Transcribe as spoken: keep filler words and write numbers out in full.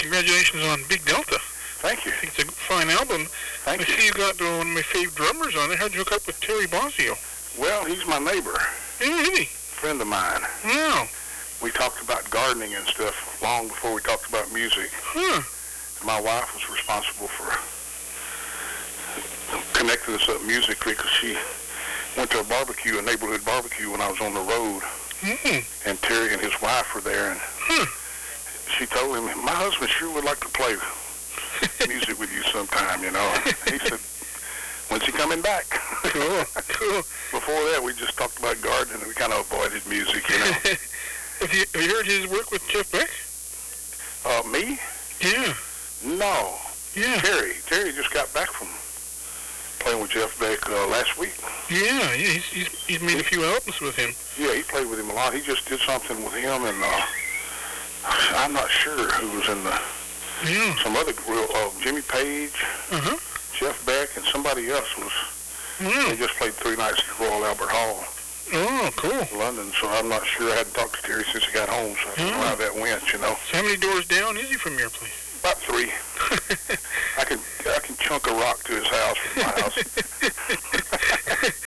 congratulations on Big Delta. Thank you. I think it's a fine album. Thank I you. see you got uh, one of my favorite drummers on it. How'd you hook up with Terry Bozzio? Well, he's my neighbor, Yeah, is he? friend of mine. Wow. We talked about gardening and stuff long before we talked about music. Huh. My wife was responsible for connecting us up musically because she went to a barbecue, a neighborhood barbecue, when I was on the road. Mm-hmm. And Terry and his wife were there, and Huh. she told him, my husband sure would like to play music with you sometime, you know. He said, when's he coming back? Cool, cool. Before that, we just talked about gardening, and we kind of avoided music, you know. have, you, have you heard his work with Jeff Beck? Uh, me? Yeah. No. Yeah. Terry. Terry just got back from playing with Jeff Beck uh, last week. Yeah, yeah. He's, he's, he's made a few albums with him. Yeah, he played with him a lot. He just did something with him, and uh, I'm not sure who was in the... Yeah. Some other group, uh, Jimmy Page, Uh-huh. Jeff Beck, and somebody else was... Wow. They just played three nights at Royal Albert Hall, Oh, cool. London, so I'm not sure. I hadn't talked to Terry since he got home, so I don't know how that went, you know. So how many doors down is he from your place? About three. I can I can chunk a rock to his house from